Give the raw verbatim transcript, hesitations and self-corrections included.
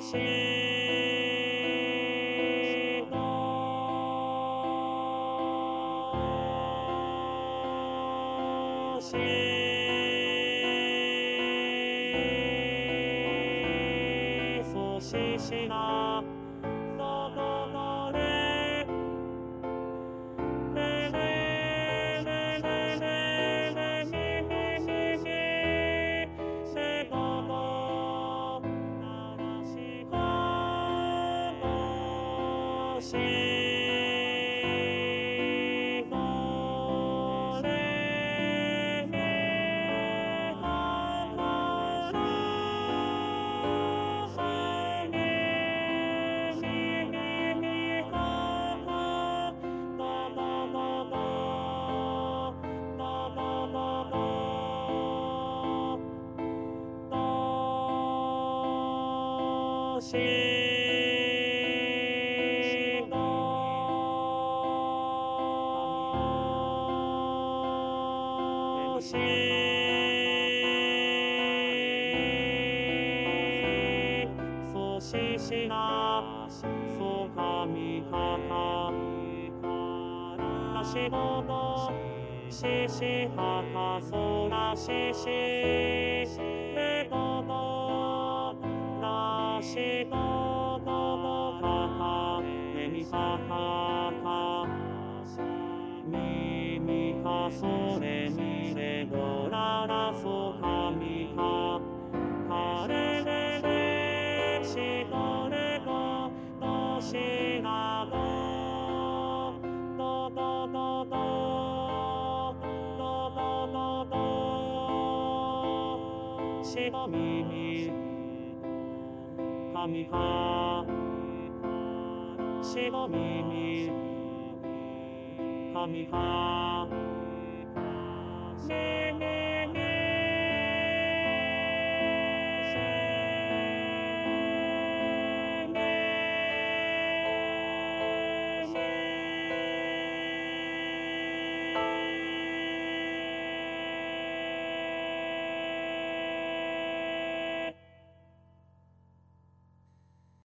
ししなそこのれれれれれれれみみみみせここならしここししどしそししなそかみはからしぼぼししははそらししれぼぼらしぼぼぼははえみはははみみはそれみれどららそかみははれれれしどれどどしなどどどどどどどどどしどみみはみはしどみみはみはねね